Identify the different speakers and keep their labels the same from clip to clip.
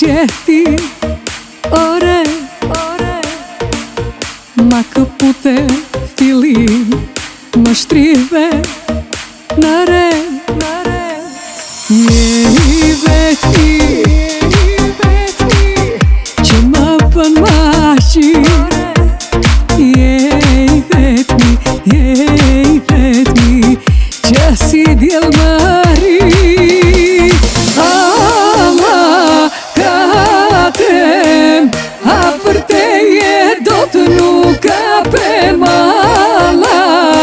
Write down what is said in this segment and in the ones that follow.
Speaker 1: sjeti ore, ma kapute fili më shtrive në re. Je i vetmi që më bën maqi. Je i vetmi që si diell më ri. Për teje do të nuk kapem alla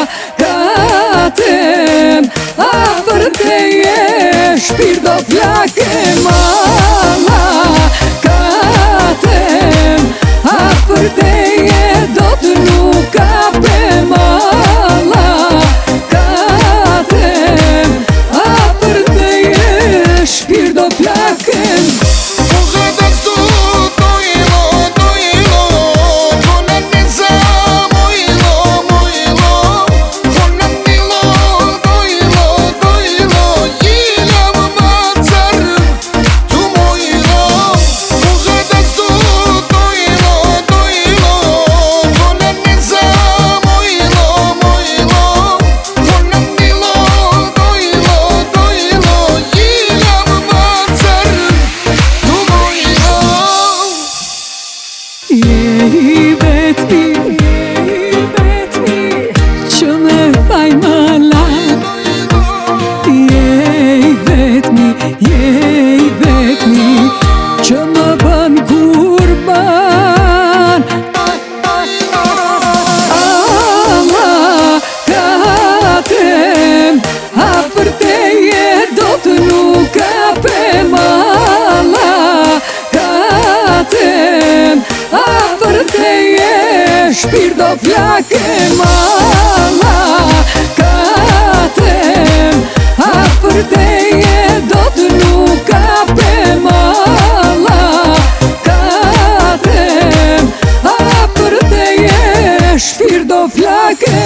Speaker 1: katem. Për teje shpirt do flakem alla katem. Për teje do të nuk kapem alla katem. Për teje shpirt do flakem. Je i vetmi që me faj më lart. Je i vetmi që më bën kurban. Alla katem, për teje do të nuk kapem alla katem. Për teje shpirt do flakem alla katem. Për teje do të nuk kapem alla katem. Për teje shpirt do flakem.